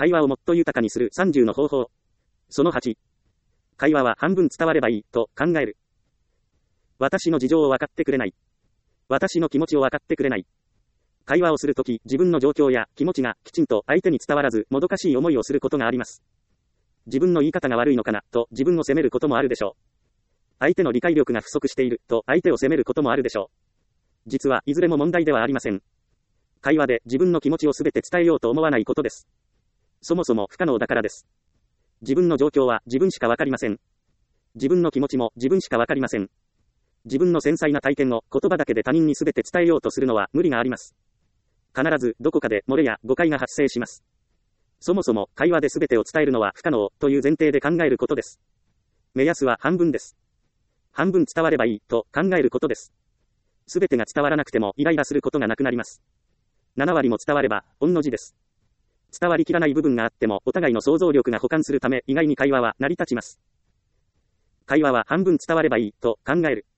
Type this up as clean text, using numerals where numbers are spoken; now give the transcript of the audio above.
会話をもっと豊かにする30の方法。その8。会話は半分伝わればいい、と考える。私の事情を分かってくれない。私の気持ちを分かってくれない。会話をするとき、自分の状況や気持ちがきちんと相手に伝わらず、もどかしい思いをすることがあります。自分の言い方が悪いのかな、と自分を責めることもあるでしょう。相手の理解力が不足している、と相手を責めることもあるでしょう。実はいずれも問題ではありません。会話で自分の気持ちをすべて伝えようと思わないことです。そもそも不可能だからです。自分の状況は自分しかわかりません。自分の気持ちも自分しかわかりません。自分の繊細な体験を言葉だけで他人にすべて伝えようとするのは無理があります。必ずどこかで漏れや誤解が発生します。そもそも会話で全てを伝えるのは不可能という前提で考えることです。目安は半分です。半分伝わればいいと考えることです。全てが伝わらなくてもイライラすることがなくなります。7割も伝われば御の字です。伝わりきらない部分があってもお互いの想像力が補完するため意外に会話は成り立ちます。会話は半分伝わればいいと考える。